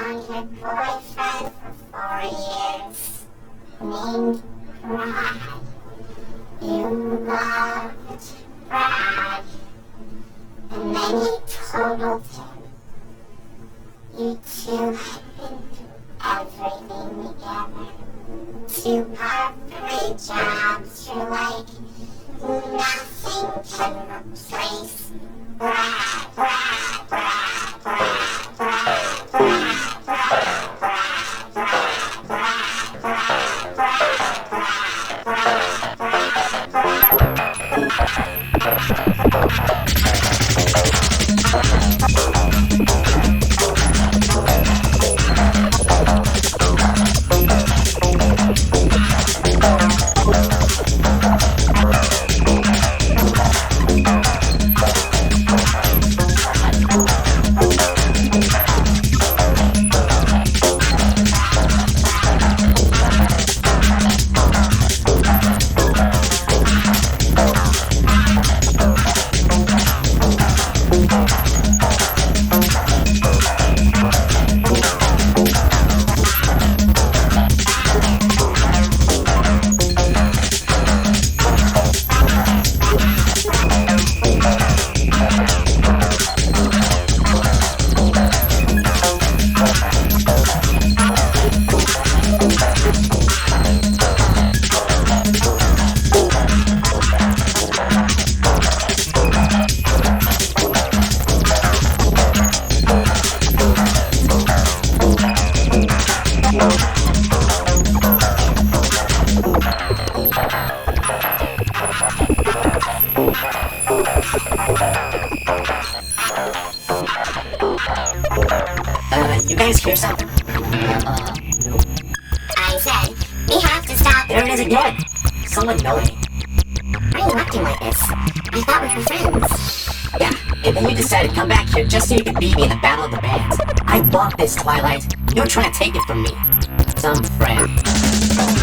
found your boyfriend for 4 years, named Brad. You loved Brad, and then you totaled him. You two had been through everything together. 2 part-time jobs, you're like, nothing can replace Brad, Brad, Brad, Brad, Brad, Brad, Brad, Brad, Brad, Brad, Brad, Brad, You guys hear something? No. I said, we have to stop. There it is again! Someone know me. Why are you acting like this? I thought we were friends. Yeah, and then you decided to come back here just so you could beat me in the Battle of the Bands. I want this, Twilight. You're trying to take it from me. Some friend.